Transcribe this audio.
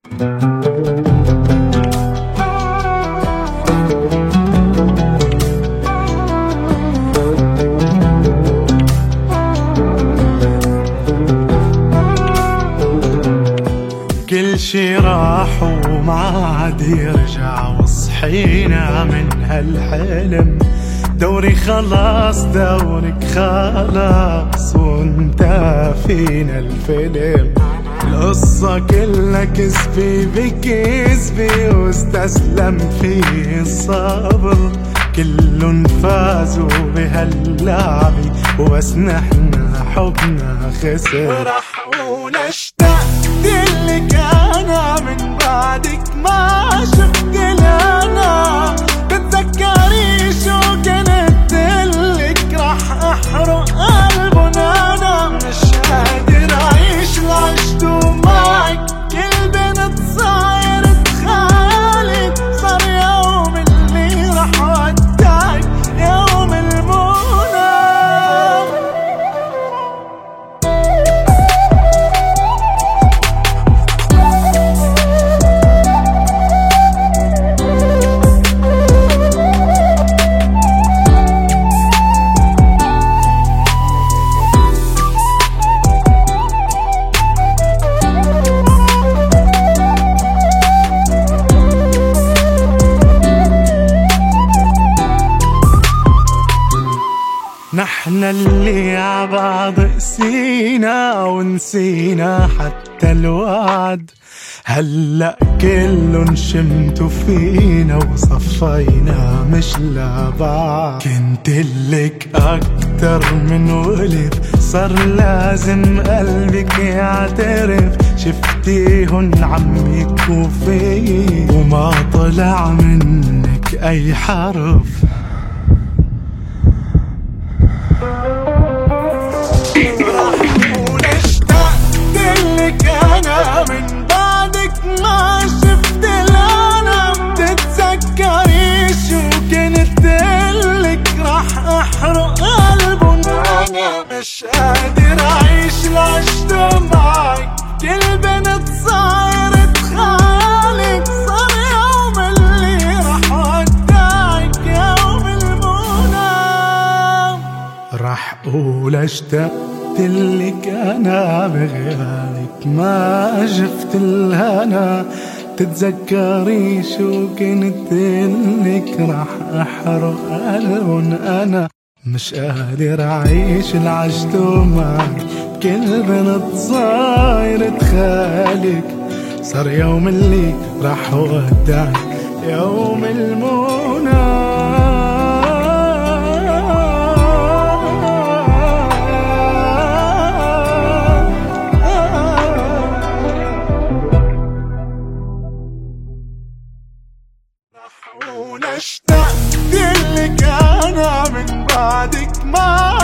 كل شي راح وما عاد يرجع، وصحينا من هالحلم. دوري خلاص دورك خلاص، وانت فينا الفيلم. القصة كلها كذبي بكذبي، واستسلم فيه الصبر. كلن فازوا بهاللعبة، وبس نحنا حبنا خسر. راح اقول اشتقت لك انا من بعدك ما شفت لنا. بتذكري شو كنت لك، راح احرق قلبن انا. مش قادر اعيش لعشته معك، كل بنت صايرت خالك. صار يوم اللي راح ودعك، يوم المنى. نحنا اللي عبعض قسينا، ونسينا حتى الوعد. هلأ كلن شمتوا فينا، وصفينا مش لبعض. كنت لك أكتر من ولد، صار لازم قلبك يعترف. شفتيهن عم يكفوا فيه، وما طلع منك أي حرف. من بعدك ما شفت لنا. بتتذكري شو كنت لك، راح احرق قلبن انا. مش قادر اعيش لعشته معك، كل بنت صايرت خالك. صار يوم اللي راح ودعك، يوم المنى. راح اقول اشتقت لك انا بغيرك ما شفت الهنا. تتذكري شو كنت لك، راح احرق قلبن انا. مش قادر اعيش العشته معك، كل بنت صايرت خالك. صار يوم اللي راح ودعك، يوم المنى. اشتقت لك انا من بعدك ما